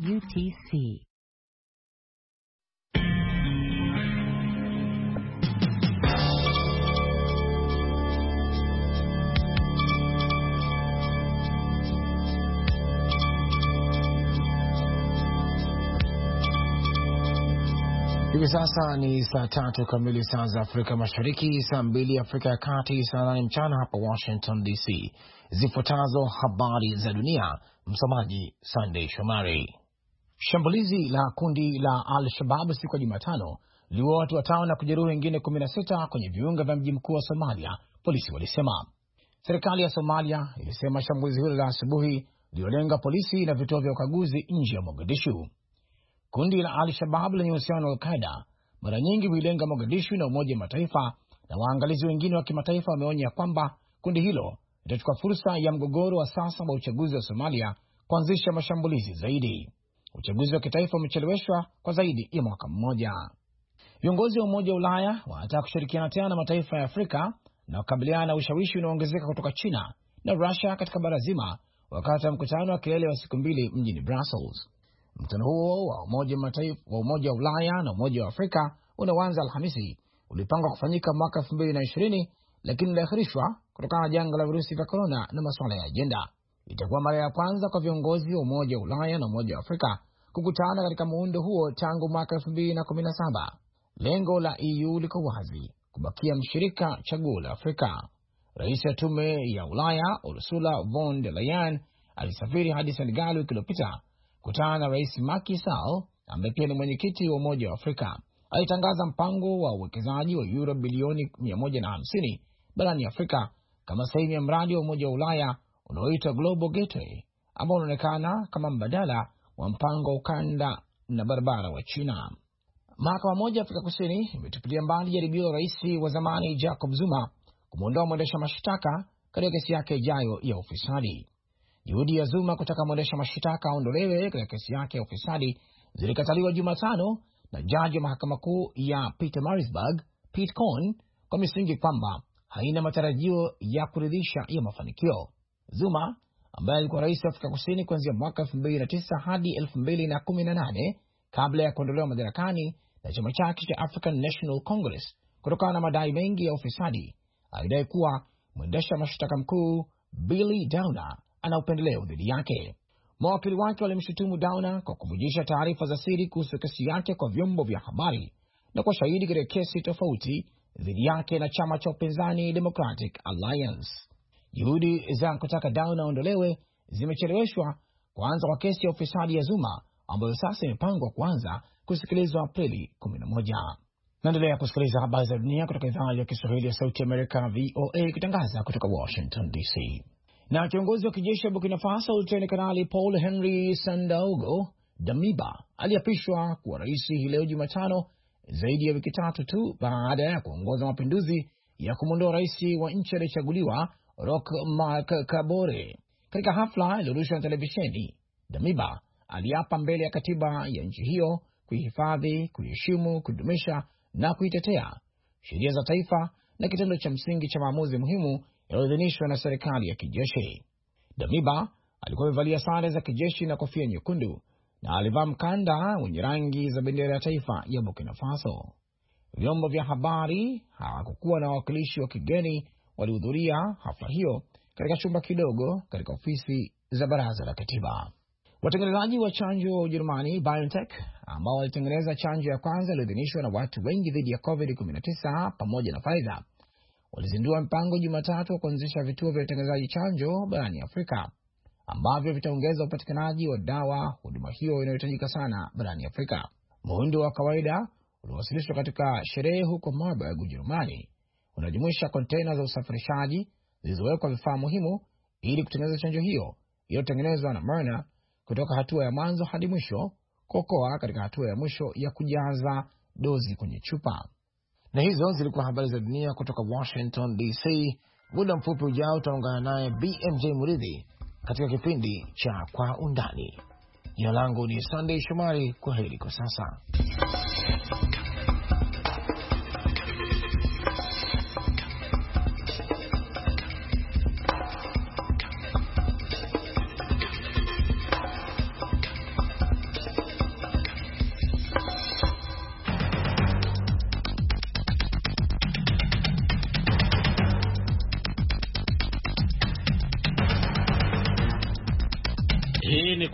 UTC. Hivi sasa ni saa 3 kamili saa za Afrika Mashariki, saa 2 Afrika ya Kati, saa 8 mchana hapa Washington DC. Zifuatazo habari za dunia, msomaji Sunday Shomari. Shambulizi la kundi la Al-Shabaab siku ya Jumatano liua watu 5 na kujeruhi wengine 16 kwenye viunga vya mji mkuu wa Somalia, polisi walisema. Serikali ya Somalia ilisema shambulizi hilo la asubuhi liliolenga polisi na vituo vya ukaguzi nje ya Mogadishu. Kundi la Al-Shabaab lenye uhusiano na Al-Qaeda mara nyingi huilenga Mogadishu na Umoja wa Mataifa, na waangalizi wengine wa kimataifa wameonya kwamba kundi hilo litachukua fursa ya mgogoro wa sasa wa uchaguzi wa Somalia kuanzisha mashambulizi zaidi. Uchaguzi wa kitaifa umecheleweshwa kwa zaidi ya mwaka mmoja. Viongozi wa Umoja wa Ulaya wanataka kushirikiana tena na mataifa ya Afrika na kukabiliana na ushawishi unaoongezeka kutoka China na Russia katika bara zima, wakati wa mkutano wa kilele wa siku 2 mjini Brussels. Mkutano huo wa Umoja wa Ulaya na Umoja wa Afrika unaoanza Alhamisi ulipangwa kufanyika mwaka 2020, lakini uliahirishwa kutokana na janga la virusi vya korona na masuala ya ajenda. Itakuwa mara ya kwanza kwa viongozi wa Umoja wa Ulaya na Umoja wa Afrika kukutana katika muundo huo tangu mwaka 2017. Lengo la EU liko wazi: kubakia mshirika chaguo la Afrika. Rais wa Tume ya Ulaya Ursula von der Leyen alisafiri hadi Senegal wiki iliyopita kutana na Rais Macky Sall ambaye pia ni mwenyekiti wa Umoja wa Afrika. Alitangaza mpango wa uwekezaji wa euro bilioni 150 barani Afrika kama sehemu ya mradi wa Umoja wa Ulaya unaoitwa Global Gateway, ambao unaonekana kama mbadala wa mpango wa ukanda na barabara wa China. Mahakama moja Afrika Kusini imetupilia mbali jaribio la rais wa zamani Jacob Zuma kumwondoa mwendesha mashtaka katika kesi yake ijayo ya ufisadi. Juhudi ya Zuma kutaka mwendesha mashtaka aondolewe katika kesi yake ya ufisadi zilikataliwa Jumatano na jaji wa mahakama kuu ya Pietermaritzburg, Pete Cohn, kwa misingi kwamba haina matarajio ya kuridhisha ya mafanikio. Zuma, ambaye alikuwa rais wa Afrika Kusini kuanzia mwaka 2009 hadi 2018 kabla ya kuondolewa madarakani na chama chake cha African National Congress kutokana na madai mengi ya ufisadi, alidai kuwa mwendesha mashtaka mkuu Billy Downer ana upendeleo dhidi yake. Mawakili wake walimshutumu Downer kwa kuvujisha taarifa za siri kuhusu kesi yake kwa vyombo vya habari na kwa shahidi katika kesi tofauti dhidi yake na chama cha upinzani Democratic Alliance. Juhudi za kutaka Downer aondolewe zimecheleweshwa kuanza kwa kesi ya ufisadi ya Zuma ambayo sasa imepangwa kuanza kusikilizwa Aprili 11. Naendelea kusikiliza habari za dunia kutoka idhaa ya Kiswahili ya Sauti Amerika VOA ikitangaza kutoka Washington DC. Na kiongozi wa kijeshi wa Burkina Faso Luteni Kanali Paul Henri Sandaogo Damiba aliapishwa kuwa rais hii leo Jumatano, zaidi ya wiki 3 tu baada ya kuongoza mapinduzi ya kumwondoa rais wa nchi aliyechaguliwa Roch Marc Kabore. Katika hafla iliyorushwa na televisheni, Damiba aliapa mbele ya katiba ya nchi hiyo kuihifadhi, kuheshimu, kudumisha na kuitetea sheria za taifa na kitendo cha msingi cha maamuzi muhimu yaliyoidhinishwa na serikali ya kijeshi. Damiba alikuwa amevalia sare za kijeshi na kofia nyekundu na alivaa mkanda wenye rangi za bendera ya taifa ya Burkina Faso. Vyombo vya habari hawakuwa na wawakilishi wa kigeni walihudhuria hafla hiyo katika chumba kidogo katika ofisi za baraza la katiba. Watengenezaji wa chanjo wa Ujerumani BioNTech ambao walitengeneza chanjo ya kwanza iliyoidhinishwa na watu wengi dhidi ya COVID-19 pamoja na Pfizer walizindua mpango Jumatatu wa kuanzisha vituo vya utengenezaji chanjo barani Afrika ambavyo vitaongeza upatikanaji wa dawa, huduma hiyo inayohitajika sana barani Afrika. Muundo wa kawaida uliowasilishwa katika sherehe huko Marburg, Ujerumani, unajumuisha kontena za usafirishaji zilizowekwa vifaa muhimu ili kutengeneza chanjo hiyo iliyotengenezwa na Moderna kutoka hatua ya mwanzo hadi mwisho, kuokoa katika hatua ya mwisho ya kujaza dozi kwenye chupa. Na hizo zilikuwa habari za dunia kutoka Washington DC. Muda mfupi ujao utaungana naye BMJ Muridhi katika kipindi cha Kwa Undani. Jina langu ni Sunday Shomari. Kwa heri kwa sasa.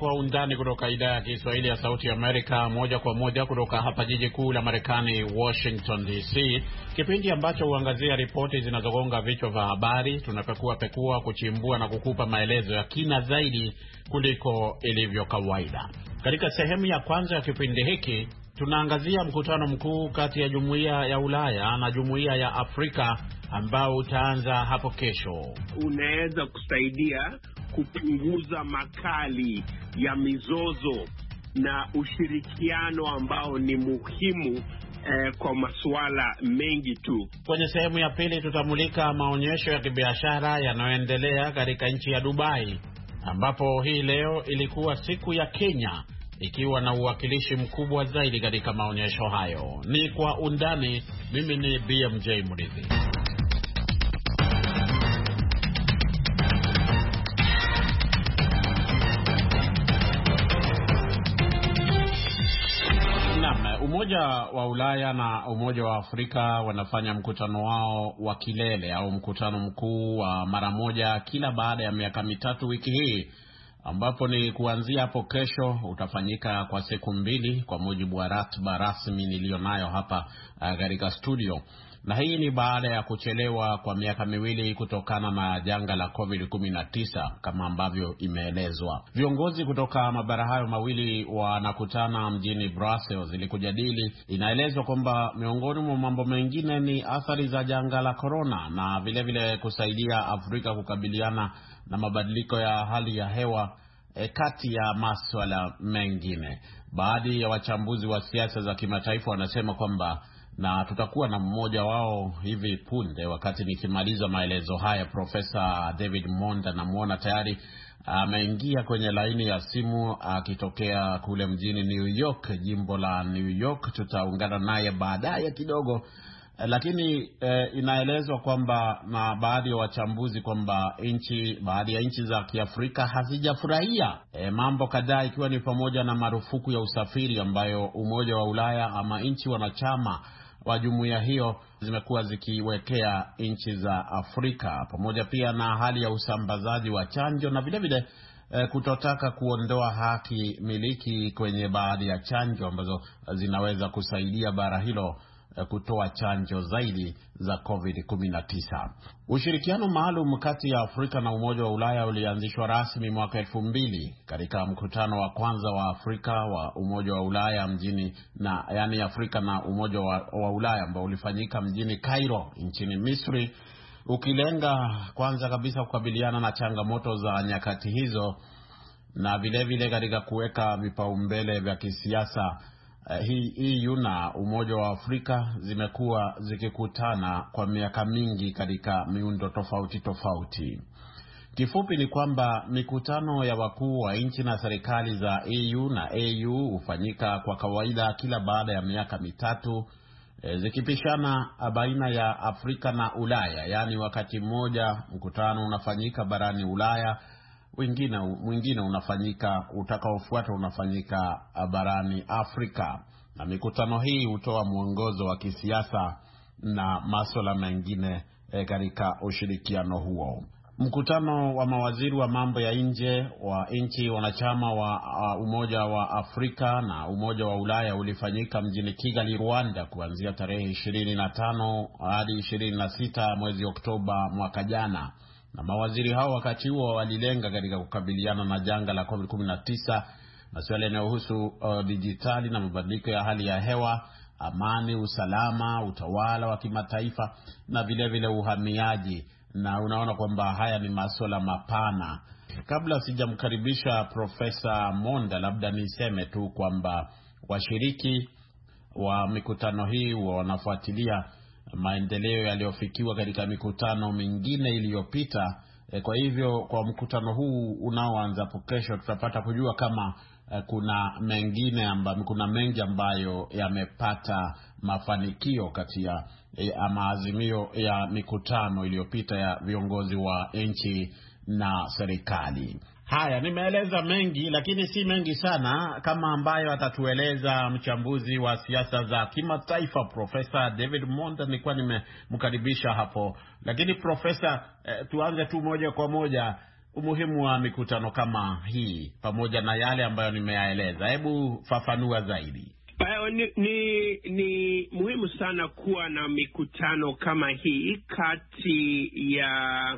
Kwa Undani kutoka idhaa ya Kiswahili ya Sauti ya Amerika, moja kwa moja kutoka hapa jiji kuu la Marekani, Washington DC, kipindi ambacho huangazia ripoti zinazogonga vichwa vya habari. Tunapekua, kuchimbua na kukupa maelezo ya kina zaidi kuliko ilivyo kawaida. Katika sehemu ya kwanza ya kipindi hiki, tunaangazia mkutano mkuu kati ya Jumuiya ya Ulaya na Jumuiya ya Afrika ambao utaanza hapo kesho. Unaweza kusaidia kupunguza makali ya mizozo na ushirikiano ambao ni muhimu kwa masuala mengi tu. Kwenye sehemu ya pili tutamulika maonyesho ya kibiashara yanayoendelea katika nchi ya Dubai, ambapo hii leo ilikuwa siku ya Kenya, ikiwa na uwakilishi mkubwa zaidi katika maonyesho hayo. Ni Kwa Undani. Mimi ni BMJ Murithi. Umoja wa Ulaya na Umoja wa Afrika wanafanya mkutano wao wa kilele au mkutano mkuu wa mara moja kila baada ya miaka mitatu wiki hii, ambapo ni kuanzia hapo kesho. Utafanyika kwa siku 2 kwa mujibu wa ratiba rasmi nilionayo hapa katika studio. Na hii ni baada ya kuchelewa kwa miaka 2 kutokana na janga la COVID-19 kama ambavyo imeelezwa. Viongozi kutoka mabara hayo mawili wanakutana mjini Brussels ili kujadili. Inaelezwa kwamba miongoni mwa mambo mengine ni athari za janga la corona na vile vile kusaidia Afrika kukabiliana na mabadiliko ya hali ya hewa, kati ya masuala mengine. Baadhi ya wachambuzi wa siasa za kimataifa wanasema kwamba, na tutakuwa na mmoja wao hivi punde wakati nikimaliza maelezo haya, Profesa David Monda, namuona tayari ameingia kwenye laini ya simu akitokea kule mjini New York, jimbo la New York. Tutaungana naye baadaye kidogo. Lakini inaelezwa kwamba na baadhi ya wachambuzi kwamba baadhi ya nchi za Kiafrika hazijafurahia mambo kadhaa, ikiwa ni pamoja na marufuku ya usafiri ambayo Umoja wa Ulaya ama nchi wanachama wa jumuiya hiyo zimekuwa zikiwekea nchi za Afrika, pamoja pia na hali ya usambazaji wa chanjo na vile vile kutotaka kuondoa haki miliki kwenye baadhi ya chanjo ambazo zinaweza kusaidia bara hilo kutoa chanjo zaidi za COVID-19. Ushirikiano maalum kati ya Afrika na Umoja wa Ulaya ulianzishwa rasmi mwaka 2000 katika mkutano wa kwanza wa Afrika wa Umoja wa Ulaya yani Afrika na Umoja wa Ulaya ambao ulifanyika mjini Cairo nchini Misri, ukilenga kwanza kabisa kukabiliana na changamoto za nyakati hizo na vile vile katika kuweka vipaumbele vya kisiasa. EU na Umoja wa Afrika zimekuwa zikikutana kwa miaka mingi katika miundo tofauti. Kifupi ni kwamba mikutano ya wakuu wa nchi na serikali za EU na AU hufanyika kwa kawaida kila baada ya miaka mitatu, zikipishana baina ya Afrika na Ulaya. Yani wakati mmoja mkutano unafanyika barani Ulaya, mwingine utakaofuata unafanyika barani Afrika, na mikutano hii hutoa mwongozo wa kisiasa na masuala mengine katika ushirikiano huo. Mkutano wa mawaziri wa mambo ya nje wa nchi wanachama wa Umoja wa Afrika na Umoja wa Ulaya ulifanyika mjini Kigali, Rwanda, kuanzia tarehe 25 hadi 26 mwezi Oktoba mwaka jana. Na mawaziri hao wakati huo walilenga katika kukabiliana na janga la COVID-19, masuala yanayohusu dijitali na mabadiliko ya hali ya hewa, amani, usalama, utawala wa kimataifa na vile vile uhamiaji. Na unaona kwamba haya ni masuala mapana. Kabla sijamkaribisha Profesa Monda, labda niseme tu kwamba washiriki wa mikutano hii wanafuatilia maendeleo yaliyofikiwa katika mikutano mingine iliyopita. Kwa hivyo kwa mkutano huu unaoanza kesho tutapata kujua kama kuna mengi ambayo yamepata mafanikio kati ya maazimio ya mikutano iliyopita ya viongozi wa nchi na serikali. Haya, nimeeleza mengi lakini si mengi sana kama ambayo atatueleza mchambuzi wa siasa za kimataifa Profesa David Monda. Nilikuwa nimemkaribisha hapo. Lakini Profesa, tuanze tu moja kwa moja. umuhimu wa mikutano kama hii pamoja na yale ambayo nimeyaeleza? Hebu fafanua zaidi. Ni muhimu sana kuwa na mikutano kama hii kati ya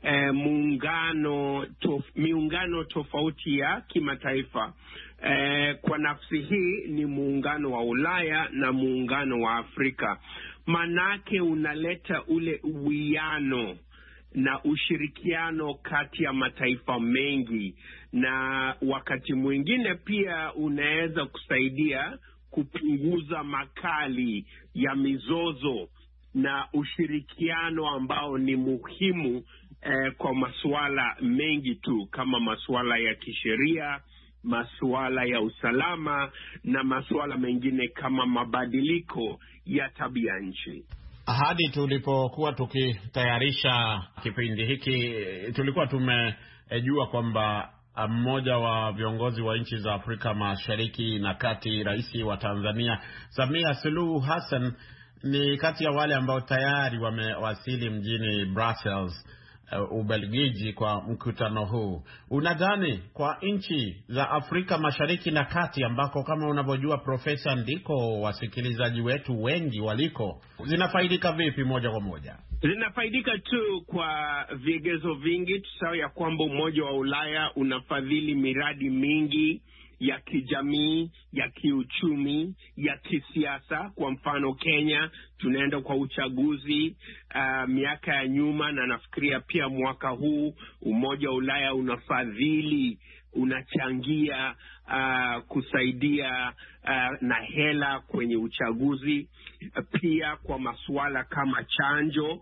miungano tofauti ya kimataifa. Kwa nafsi hii ni muungano wa Ulaya na muungano wa Afrika. Manake unaleta ule uwiano na ushirikiano kati ya mataifa mengi, na wakati mwingine pia unaweza kusaidia kupunguza makali ya mizozo na ushirikiano ambao ni muhimu kwa masuala mengi tu, kama masuala ya kisheria, masuala ya usalama na masuala mengine kama mabadiliko ya tabia nchi. Hadi tulipokuwa tukitayarisha kipindi hiki tulikuwa tumejua kwamba mmoja wa viongozi wa nchi za Afrika Mashariki na Kati, Rais wa Tanzania Samia Suluhu Hassan, ni kati ya wale ambao tayari wamewasili mjini Brussels, Ubelgiji, kwa mkutano huu. Unadhani kwa nchi za Afrika Mashariki na Kati, ambako kama unavyojua Profesa, ndiko wasikilizaji wetu wengi waliko, zinafaidika vipi moja kwa moja? Zinafaidika tu kwa vigezo vingi. Tusahau ya kwamba Umoja wa Ulaya unafadhili miradi mingi ya kijamii, ya kiuchumi, ya kisiasa. Kwa mfano Kenya tunaenda kwa uchaguzi miaka ya nyuma, na nafikiria pia mwaka huu Umoja wa Ulaya unachangia kusaidia na hela kwenye uchaguzi. Pia kwa masuala kama chanjo,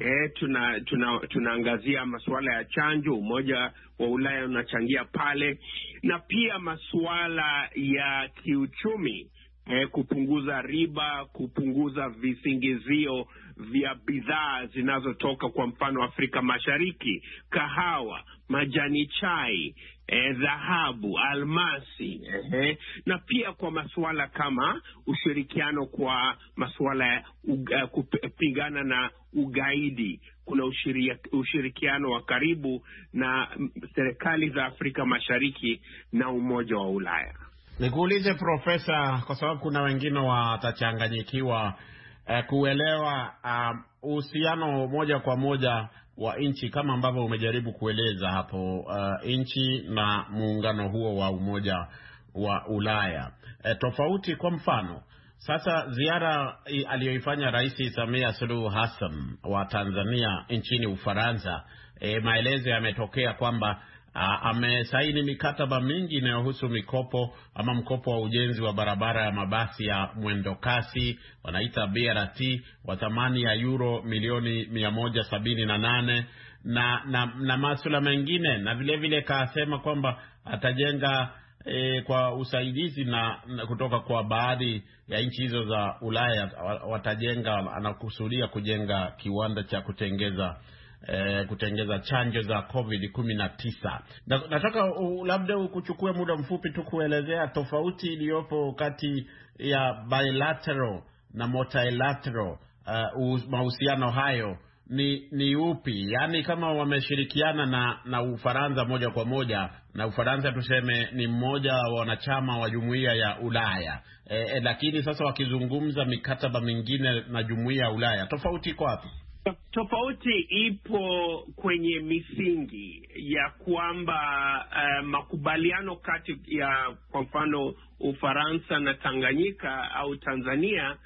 tunaangazia masuala ya chanjo, Umoja wa Ulaya unachangia pale, na pia masuala ya kiuchumi, kupunguza riba, kupunguza visingizio vya bidhaa zinazotoka kwa mfano Afrika Mashariki, kahawa, majani chai, dhahabu, almasi, na pia kwa masuala kama ushirikiano kwa masuala ya kupigana na ugaidi. Kuna ushirikiano wa karibu na serikali za Afrika Mashariki na Umoja wa Ulaya. Nikuulize Profesa, kwa sababu kuna wengine watachanganyikiwa kuelewa uhusiano moja kwa moja wa nchi kama ambavyo umejaribu kueleza hapo, nchi na muungano huo wa Umoja wa Ulaya. Tofauti, kwa mfano sasa ziara aliyoifanya Rais Samia Suluhu Hassan wa Tanzania nchini Ufaransa, maelezo yametokea kwamba amesaini mikataba mingi inayohusu mkopo wa ujenzi wa barabara ya mabasi ya mwendo kasi, wanaita BRT, wa thamani ya euro milioni 178 na masuala mengine, na vile vile kasema kwamba atajenga kwa usaidizi na kutoka kwa baadhi ya nchi hizo za Ulaya anakusudia kujenga kiwanda cha kutengeza chanjo za COVID-19. Nataka labda ukuchukue muda mfupi tu kuelezea tofauti iliyopo kati ya bilateral na multilateral, mahusiano hayo ni upi? Yaani kama wameshirikiana na Ufaransa moja kwa moja, na Ufaransa tuseme ni mmoja wa wanachama wa Jumuiya ya Ulaya, lakini sasa wakizungumza mikataba mingine na Jumuiya ya Ulaya, tofauti iko wapi? Tofauti ipo kwenye misingi ya kwamba makubaliano kati ya kwa mfano Ufaransa na Tanganyika au Tanzania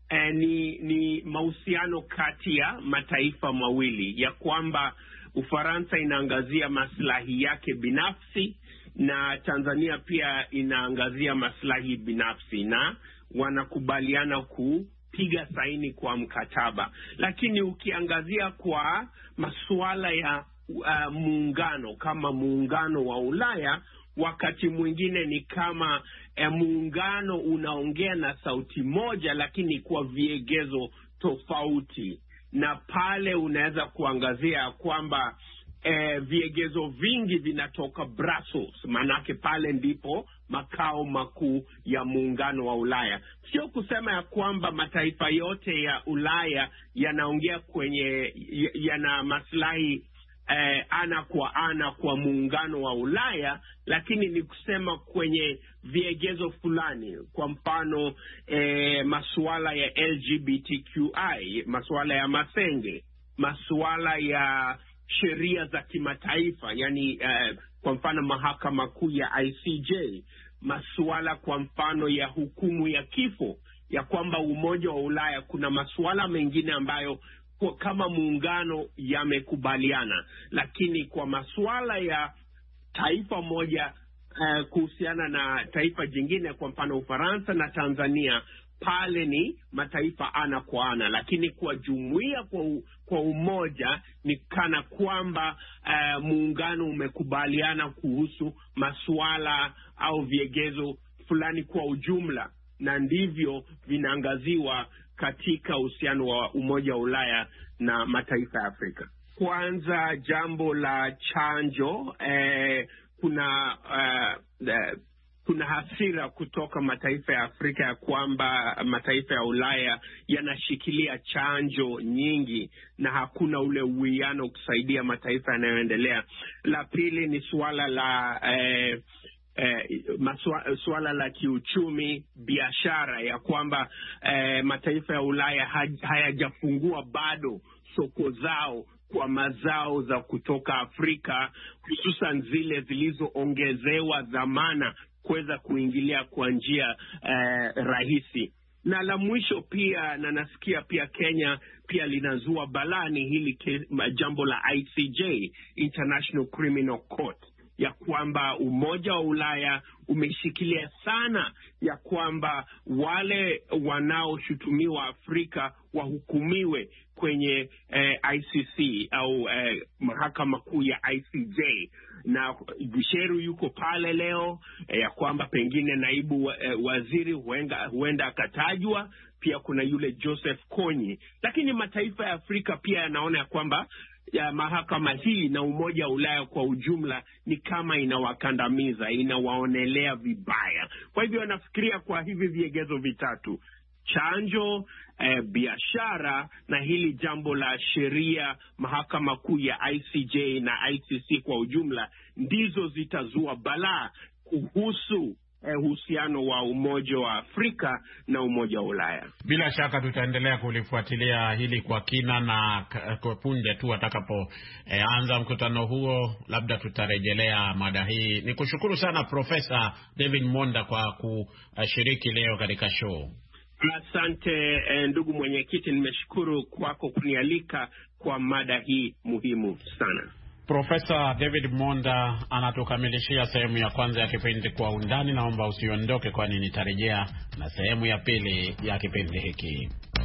ni mahusiano kati ya mataifa mawili, ya kwamba Ufaransa inaangazia maslahi yake binafsi na Tanzania pia inaangazia maslahi binafsi, na wanakubaliana kupiga saini kwa mkataba. Lakini ukiangazia kwa masuala ya muungano kama muungano wa Ulaya, wakati mwingine ni kama muungano unaongea na sauti moja lakini kwa viegezo tofauti, na pale unaweza kuangazia kwamba viegezo vingi vinatoka Brussels, manake pale ndipo makao makuu ya muungano wa Ulaya. Sio kusema ya kwamba mataifa yote ya Ulaya yanaongea yana maslahi ana kwa ana kwa muungano wa Ulaya, lakini ni kusema kwenye viegezo fulani. Kwa mfano masuala ya LGBTQI, masuala ya masenge, masuala ya sheria za kimataifa, yani kwa mfano mahakama kuu ya ICJ, masuala kwa mfano ya hukumu ya kifo, ya kwamba Umoja wa Ulaya kuna masuala mengine ambayo kama muungano yamekubaliana, lakini kwa masuala ya taifa moja kuhusiana na taifa jingine, kwa mfano Ufaransa na Tanzania, pale ni mataifa ana kwa ana, lakini kwa jumuiya kwa umoja ni kana kwamba muungano umekubaliana kuhusu masuala au viegezo fulani kwa ujumla, na ndivyo vinaangaziwa katika uhusiano wa Umoja wa Ulaya na mataifa ya Afrika. Kwanza, jambo la chanjo, kuna hasira kutoka mataifa ya Afrika ya kwamba mataifa ya Ulaya yanashikilia chanjo nyingi na hakuna ule uwiano kusaidia mataifa yanayoendelea. La pili ni suala la kiuchumi, biashara, ya kwamba mataifa ya Ulaya hayajafungua bado soko zao kwa mazao za kutoka Afrika, hususan zile zilizoongezewa dhamana kuweza kuingilia kwa njia rahisi. Na la mwisho pia, na nasikia pia Kenya pia linazua balani hili jambo la ICJ, International Criminal Court, ya kwamba Umoja wa Ulaya umeshikilia sana ya kwamba wale wanaoshutumiwa Afrika wahukumiwe kwenye ICC au mahakama kuu ya ICJ. Na Gisheru yuko pale leo, ya kwamba pengine naibu waziri huenda akatajwa. Pia kuna yule Joseph Kony. Lakini mataifa ya Afrika pia yanaona ya kwamba ya mahakama hii na Umoja wa Ulaya kwa ujumla ni kama inawakandamiza, inawaonelea vibaya. Kwa hivyo wanafikiria kwa hivi viegezo vitatu: chanjo, biashara, na hili jambo la sheria, mahakama kuu ya ICJ na ICC kwa ujumla, ndizo zitazua balaa kuhusu uhusiano wa Umoja wa Afrika na Umoja wa Ulaya. Bila shaka tutaendelea kulifuatilia hili kwa kina, na kwa punde tu atakapoanza mkutano huo labda tutarejelea mada hii. Nikushukuru sana Profesa David Monda kwa kushiriki leo katika show. Asante ndugu mwenyekiti, nimeshukuru kwako kunialika kwa mada hii muhimu sana. Profesa David Monda anatukamilishia sehemu ya kwanza ya kipindi Kwa Undani. Naomba usiondoke, kwani nitarejea na sehemu ya pili ya kipindi hiki.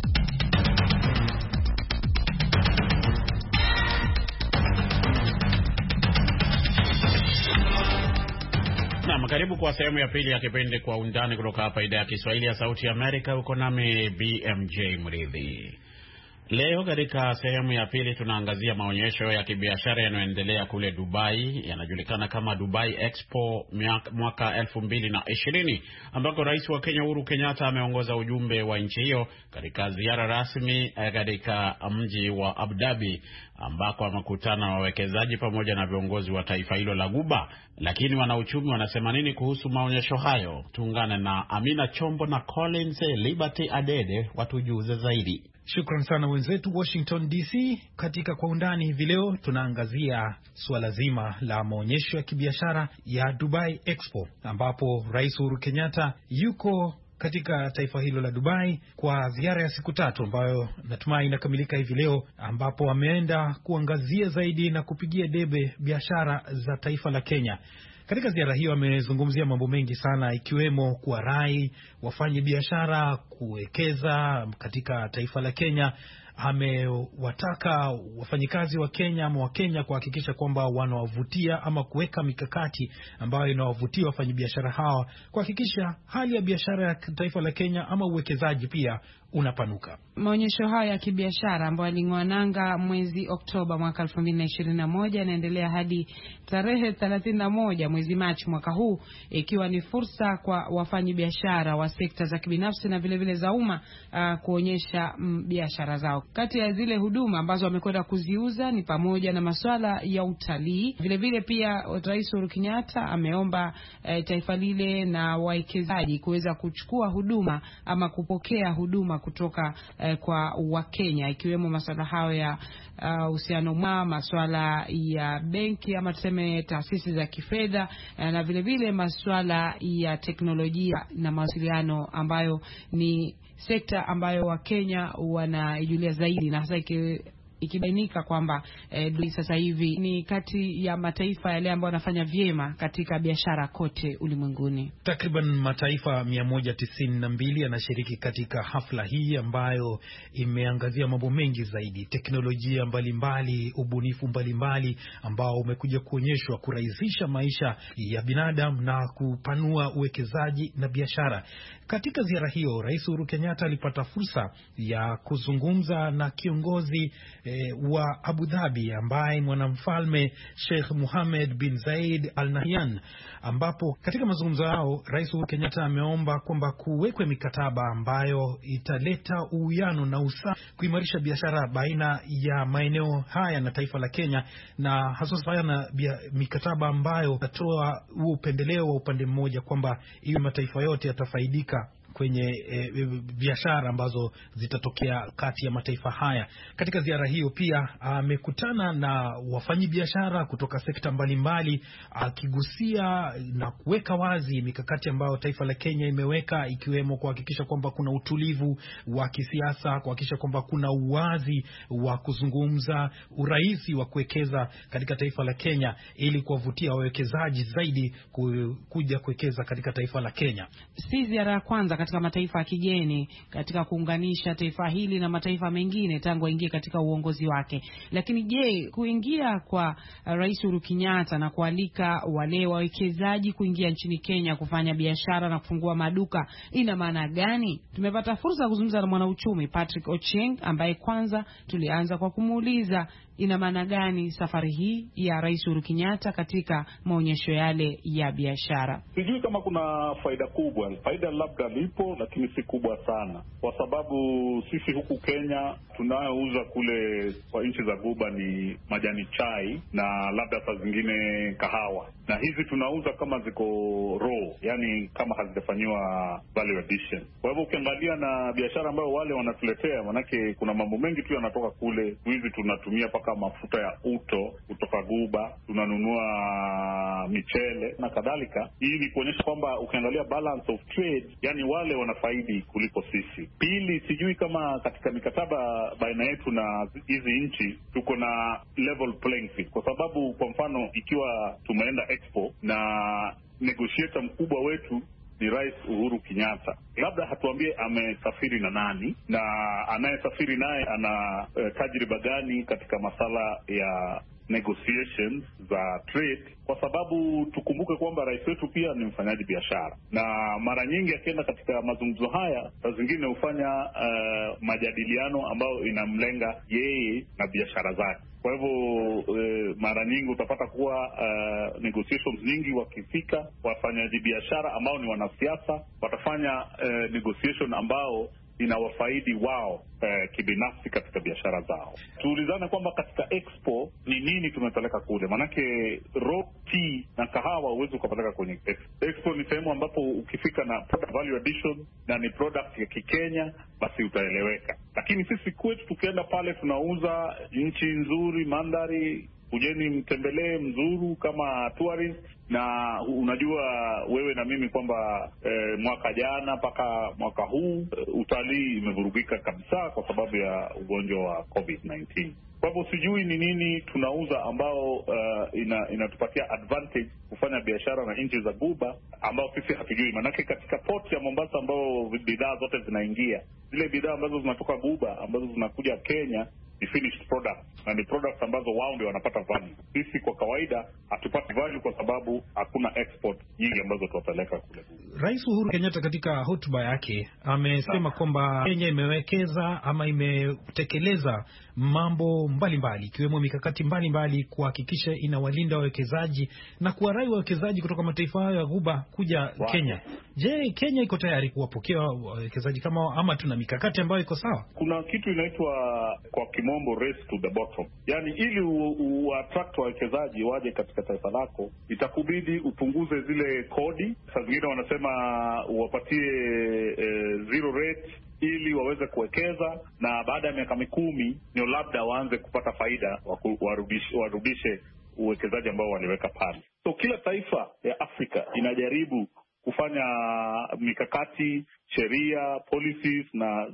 Na karibu kwa sehemu ya pili ya kipindi Kwa Undani kutoka hapa idhaa ya Kiswahili ya Sauti ya Amerika. Uko nami BMJ Mridhi. Leo katika sehemu ya pili tunaangazia maonyesho ya kibiashara yanayoendelea kule Dubai, yanajulikana kama Dubai Expo mwaka 2020, ambako Rais wa Kenya Uhuru Kenyatta ameongoza ujumbe wa nchi hiyo katika ziara rasmi katika mji wa Abu Dhabi, ambako amekutana na wawekezaji pamoja na viongozi wa taifa hilo la Ghuba. Lakini wanauchumi wanasema nini kuhusu maonyesho hayo? Tuungane na Amina Chombo na Collins Liberty Adede watujuze zaidi. Shukran sana wenzetu Washington DC. Katika Kwa Undani hivi leo tunaangazia suala zima la maonyesho ya kibiashara ya Dubai Expo, ambapo Rais Uhuru Kenyatta yuko katika taifa hilo la Dubai kwa ziara ya siku 3 ambayo natumai inakamilika hivi leo, ambapo ameenda kuangazia zaidi na kupigia debe biashara za taifa la Kenya. Katika ziara hiyo amezungumzia mambo mengi sana, ikiwemo kuwarai wafanye biashara kuwekeza katika taifa la Kenya. Amewataka wafanyikazi wa Kenya ama wa Kenya kuhakikisha kwamba wanawavutia ama kuweka mikakati ambayo inawavutia wafanyabiashara hawa, kuhakikisha hali ya biashara ya taifa la Kenya ama uwekezaji pia unapanuka. Maonyesho haya ya kibiashara ambayo yaling'oananga mwezi Oktoba mwaka 2021 yanaendelea hadi tarehe 31 mwezi Machi mwaka huu, ikiwa ni fursa kwa wafanyabiashara wa sekta za kibinafsi na vile vile za umma kuonyesha biashara zao. Kati ya zile huduma ambazo wamekwenda kuziuza ni pamoja na masuala ya utalii. Vile vile pia Rais Uhuru Kenyatta ameomba taifa lile na wawekezaji kuweza kuchukua huduma ama kupokea huduma kutoka kwa Wakenya, ikiwemo masuala hayo ya uhusiano masuala ya benki ama tuseme taasisi za kifedha, na vile vile masuala ya teknolojia na mawasiliano, ambayo ni sekta ambayo Wakenya wanaijulia zaidi, na hasa ikibainika kwamba sasa hivi ni kati ya mataifa yale ambayo yanafanya vyema katika biashara kote ulimwenguni. Takriban mataifa 192 yanashiriki katika hafla hii ambayo imeangazia mambo mengi zaidi, teknolojia mbalimbali, ubunifu mbalimbali ambao umekuja kuonyeshwa kurahisisha maisha ya binadamu na kupanua uwekezaji na biashara. Katika ziara hiyo, Rais Uhuru Kenyatta alipata fursa ya kuzungumza na kiongozi wa Abu Dhabi ambaye mwanamfalme Sheikh Mohammed bin Zayed Al Nahyan, ambapo katika mazungumzo yao Rais Uhuru Kenyatta ameomba kwamba kuwekwe mikataba ambayo italeta uwiano na usawa, kuimarisha biashara baina ya maeneo haya na taifa la Kenya, na hasa sana mikataba ambayo itatoa upendeleo wa upande mmoja, kwamba hiyo mataifa yote yatafaidika kwenye biashara ambazo zitatokea kati ya mataifa haya. Katika ziara hiyo pia amekutana na wafanyabiashara kutoka sekta mbalimbali, akigusia na kuweka wazi mikakati ambayo taifa la Kenya imeweka, ikiwemo kuhakikisha kwamba kuna utulivu wa kisiasa, kuhakikisha kwamba kuna uwazi wa kuzungumza, urahisi wa kuwekeza katika taifa la Kenya, ili kuwavutia wawekezaji zaidi kuja kuwekeza katika taifa la Kenya. Si ziara ya kwanza katika mataifa ya kigeni katika kuunganisha taifa hili na mataifa mengine tangu aingie katika uongozi wake. Lakini je, kuingia kwa Rais Uhuru Kenyatta na kualika wale wawekezaji kuingia nchini Kenya kufanya biashara na kufungua maduka ina maana gani? Tumepata fursa ya kuzungumza na mwanauchumi Patrick Ochieng, ambaye kwanza tulianza kwa kumuuliza ina maana gani safari hii ya Rais Uhuru Kenyatta katika maonyesho yale ya biashara. Sijui kama kuna faida kubwa. Faida labda lipo, lakini si kubwa sana, kwa sababu sisi huku Kenya tunayouza kule kwa nchi za Ghuba ni majani chai na labda saa zingine kahawa, na hizi tunauza kama ziko raw, yani kama hazijafanyiwa value addition. Kwa hivyo ukiangalia na biashara ambayo wale wanatuletea, manake kuna mambo mengi tu yanatoka kule. Hizi tunatumia paka mafuta ya uto kutoka Ghuba, tunanunua michele na kadhalika, ili kuonyesha kwamba ukiangalia balance of trade, yani wale wanafaidi kuliko sisi. Pili, sijui kama katika mikataba baina yetu na hizi nchi tuko na level playing field, kwa sababu kwa mfano ikiwa tumeenda Expo na negotiator mkubwa wetu ni Rais Uhuru Kenyatta, labda hatuambie amesafiri na nani na anayesafiri naye ana tajriba gani katika masala ya negotiations za trade, kwa sababu tukumbuke kwamba rais wetu pia ni mfanyaji biashara, na mara nyingi akienda katika mazungumzo haya saa zingine hufanya majadiliano ambayo inamlenga yeye na biashara zake. Kwa hivyo mara nyingi utapata kuwa negotiations nyingi wakifika, wafanyaji biashara ambao ni wanasiasa watafanya negotiation ambao inawafaidi wao kibinafsi katika biashara zao. Tuulizane kwamba katika Expo ni nini tumepeleka kule, manake raw tea na kahawa huwezi ukapeleka kwenye Expo. Expo ni sehemu ambapo ukifika na product value addition na ni product ya Kikenya, basi utaeleweka. Lakini sisi kwetu tukienda pale tunauza nchi nzuri, mandhari, kujeni mtembelee mzuru kama tourist, na unajua wewe na mimi kwamba mwaka jana mpaka mwaka huu utalii imevurugika kabisa kwa sababu ya ugonjwa wa COVID-19. Kwa hivyo sijui ni nini tunauza ambao inatupatia advantage kufanya biashara na nchi za Ghuba ambao sisi hatujui. Manake katika port ya Mombasa ambao bidhaa zote zinaingia, zile bidhaa ambazo zinatoka Ghuba ambazo zinakuja Kenya ni finished product na ni products ambazo wao ndio wanapata value. Sisi kwa kawaida hatupati value kwa sababu hakuna export nyingi ambazo tuwapeleka kule. Rais Uhuru Kenyatta katika hotuba yake amesema kwamba Kenya imewekeza ama imetekeleza mambo mbalimbali ikiwemo mikakati mbalimbali kuhakikisha inawalinda wawekezaji na kuwarai wawekezaji kutoka mataifa hayo ya Ghuba kuja Kenya. Je, Kenya iko tayari kuwapokea wawekezaji kama ama tuna mikakati ambayo iko sawa? Kuna kitu inaitwa kwa kimombo race to the bottom. Yaani ili attract wawekezaji waje katika taifa lako itakubidi upunguze zile kodi. Sasa zingine wanasema uwapatie zero rate ili waweze kuwekeza na baada ya miaka 10 ndio labda waanze kupata faida warudishe uwekezaji ambao waliweka pale. So kila taifa ya Afrika inajaribu kufanya mikakati, sheria, policies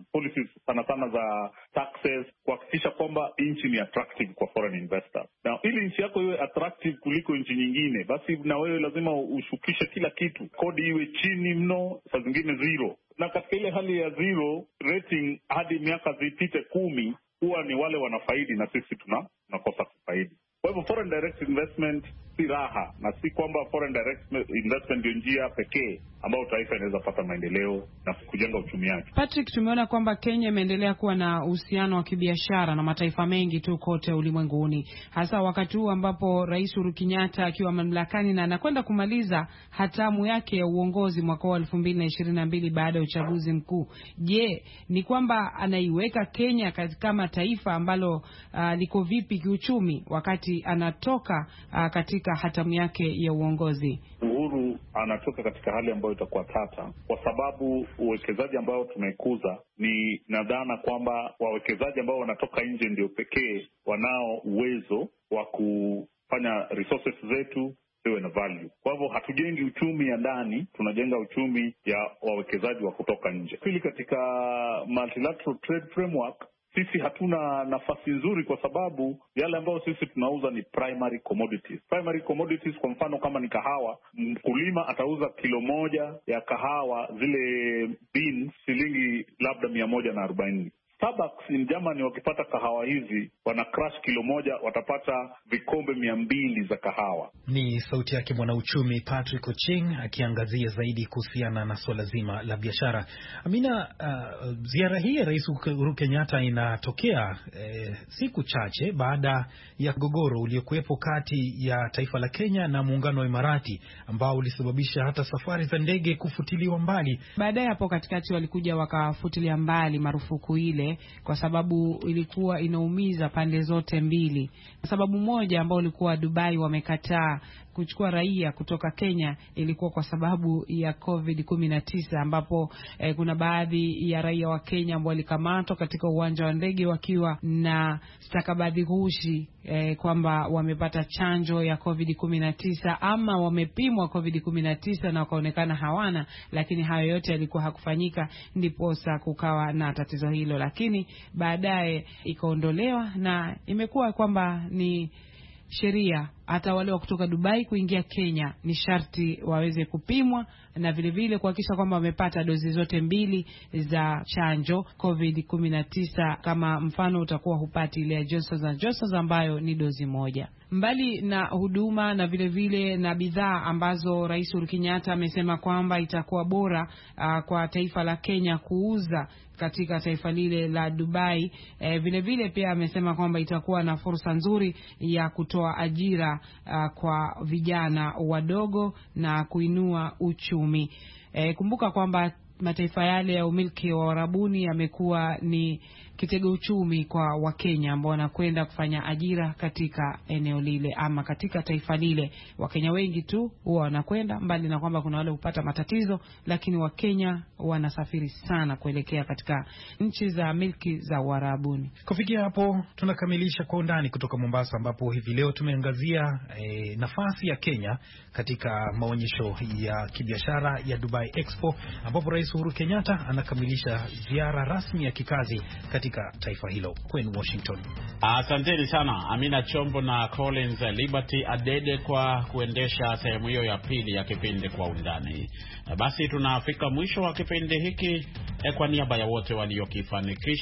sana sana za taxes kuhakikisha kwamba nchi ni attractive kwa foreign investors. Na ili nchi yako iwe attractive kuliko nchi nyingine, basi na wewe lazima ushukishe kila kitu. Kodi iwe chini mno, saa zingine zero. Na katika ile hali ya zero rating hadi miaka zipite 10 huwa ni wale wanafaidi na sisi tunakosa kufaidi. Kwa hivyo foreign direct investment si raha, na si kwamba foreign direct investment ndio njia pekee ambayo taifa inaweza pata maendeleo na kujenga uchumi wake. Patrick, tumeona kwamba Kenya imeendelea kuwa na uhusiano wa kibiashara na mataifa mengi tu kote ulimwenguni, hasa wakati huu ambapo Rais Uhuru Kenyatta akiwa mamlakani na anakwenda kumaliza hatamu yake ya uongozi mwaka wa 2022 baada ya uchaguzi mkuu. Je, ni kwamba anaiweka Kenya kama taifa ambalo liko vipi kiuchumi wakati anatoka katika hatamu yake ya uongozi? Uhuru anatoka katika hali ambayo itakuwa tata, kwa sababu uwekezaji ambao tumekuza ni nadhana kwamba wawekezaji ambao wanatoka nje ndio pekee wanao uwezo wa kufanya resources zetu ziwe na value. Kwa hivyo hatujengi uchumi ya ndani, tunajenga uchumi ya wawekezaji wa kutoka nje. Pili, katika multilateral trade framework sisi hatuna nafasi nzuri kwa sababu yale ambayo sisi tunauza ni primary commodities. Primary commodities kwa mfano kama ni kahawa, mkulima atauza kilo moja ya kahawa zile beans shilingi labda 140. Starbucks in Germany wakipata kahawa hizi wana crush kilo moja watapata vikombe 200 za kahawa. Ni sauti yake mwanauchumi Patrick Ocheng akiangazia zaidi kuhusiana na swala zima la biashara. Amina, ziara hii ya Rais Uhuru Kenyatta inatokea siku chache baada ya gogoro uliokuwepo kati ya taifa la Kenya na muungano wa Imarati ambao ulisababisha hata safari za ndege kufutiliwa mbali. Baadaye hapo katikati walikuja wakafutilia mbali marufuku ile kwa sababu ilikuwa inaumiza pande zote mbili. Sababu moja ambayo ilikuwa Dubai wamekataa kuchukua raia kutoka Kenya ilikuwa kwa sababu ya COVID-19 ambapo kuna baadhi ya raia wa Kenya ambao walikamatwa katika uwanja wa ndege wakiwa na stakabadhi ghushi kwamba wamepata chanjo ya COVID-19 ama wamepimwa COVID-19 na wakaonekana hawana, lakini hayo yote yalikuwa hakufanyika, ndipo kukawa na tatizo hilo, lakini baadaye ikaondolewa na imekuwa kwamba ni sheria hata wale wa kutoka Dubai kuingia Kenya ni sharti waweze kupimwa na vile vile kuhakikisha kwamba wamepata dozi zote 2 za chanjo COVID-19. Kama mfano utakuwa hupati ile ya Johnson & Johnson ambayo ni dozi moja. Mbali na huduma na vile vile na bidhaa ambazo Rais Uhuru Kenyatta amesema kwamba itakuwa bora kwa taifa la Kenya kuuza katika taifa lile la Dubai, vile vile pia amesema kwamba itakuwa na fursa nzuri ya kutoa ajira kwa vijana wadogo na kuinua uchumi. Kumbuka kwamba mataifa yale ya umiliki wa Arabuni yamekuwa ni kitega uchumi kwa Wakenya ambao wanakwenda kufanya ajira katika eneo lile ama katika taifa lile. Wakenya wengi tu huwa wanakwenda, mbali na kwamba kuna wale hupata matatizo, lakini Wakenya wanasafiri sana kuelekea katika nchi za milki za Uarabuni. Kufikia hapo tunakamilisha Kwa Undani kutoka Mombasa, ambapo hivi leo tumeangazia nafasi ya Kenya katika maonyesho ya kibiashara ya Dubai Expo, ambapo Rais Uhuru Kenyatta anakamilisha ziara rasmi ya kikazi katika taifa hilo. Kwenu Washington. Asanteni sana Amina Chombo na Collins Liberty Adede kwa kuendesha sehemu hiyo ya pili ya kipindi Kwa Undani. Basi tunafika mwisho wa kipindi hiki. Kwa niaba ya wote waliokifanikisha,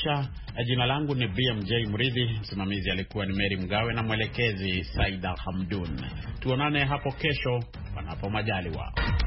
Jina langu ni BMJ Mridhi, msimamizi alikuwa ni Mary Mgawe na mwelekezi Saida Hamdun. Tuonane hapo kesho panapo majaliwa.